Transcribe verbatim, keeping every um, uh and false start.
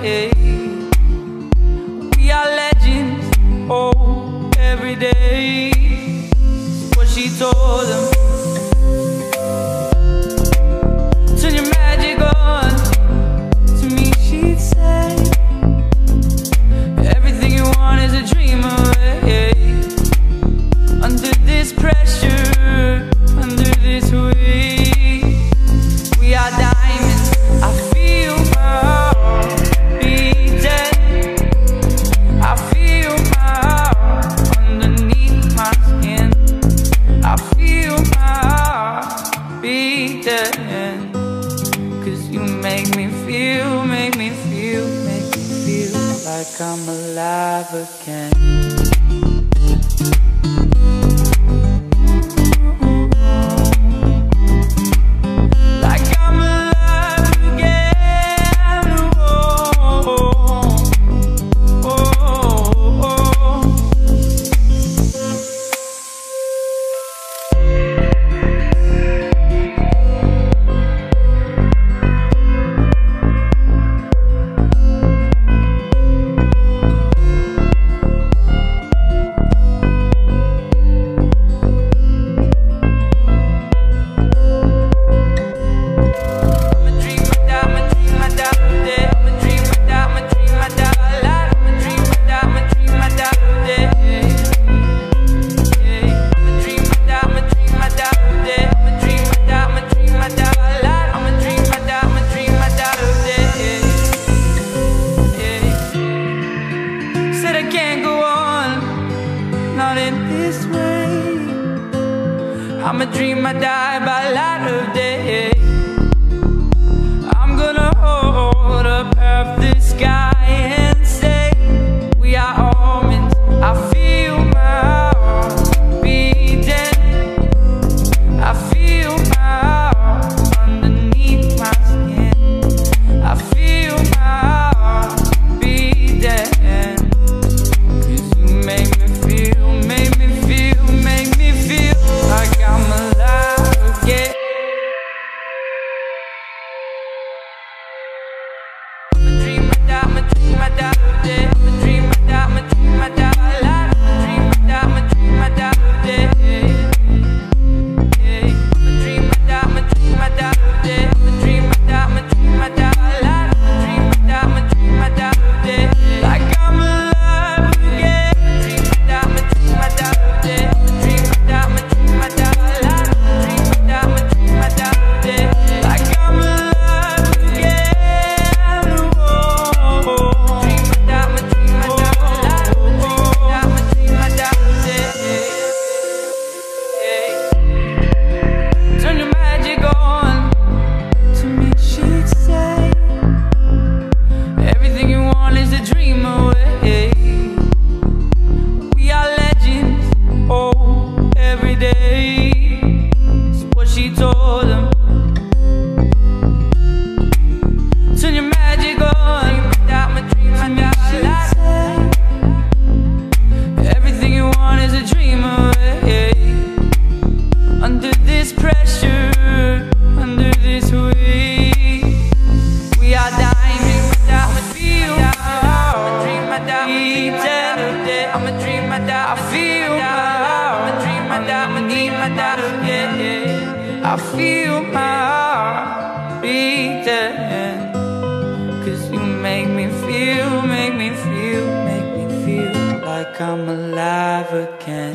We are legends, oh, every day. What she told them. Turn your magic on. To me she'd say, everything you want is a dream away. Under this pressure, under this weight, we are diamonds. I feel my heart beating. I feel my heart underneath my skin. I feel my heart beating. Cause you make me feel, make me feel, make me feel like I'm alive again. I'ma dream I die by light of day. I'm gonna hold up half the sky and say, we are almonds. I feel my heart beating. I feel my heart underneath my skin. I feel my heart beating. Cause you make me feel, make me feel, make me feel like I'm alive again. I'm a dream, I die, I'm a dream, I die today. I'm a dream, I die, I'm a dream, I die alive. I'm a dream, I die, I'm a dream, I die today. I'm a dream, I die, I'm a dream, I die today. I'm a dream, I die, I'm a dream, I die alive. I'm a dream, I die, I'm a dream, I die today. Like I'm alive again. I'm a dream, I die, I'm a dream, I die today. I'm a dream, I die, I'm a dream, I die alive. I'm a dream, I die, I'm a dream, I die today. Like I'm alive again. Oh, dream, I die, I'm a dream, I die alive. I'm a dream, I die, I'm a dream, I die today. Turn your magic on. To me she'd say, everything you want is a dream away. We are legends, oh, every day. That's what she told them. Turn your magic on. I'm a dream, I die alive. Everything you want is a dream away. Under this pressure, under this weight, we are diamonds. I'm a feel my heart. I'm a dream, I die. I'm a dream, I die. I feel my heart. I'm a dream, I die. I'm a dream, I die. I feel my heart beating. Cause you make me feel, make me feel, make me feel like I'm alive again.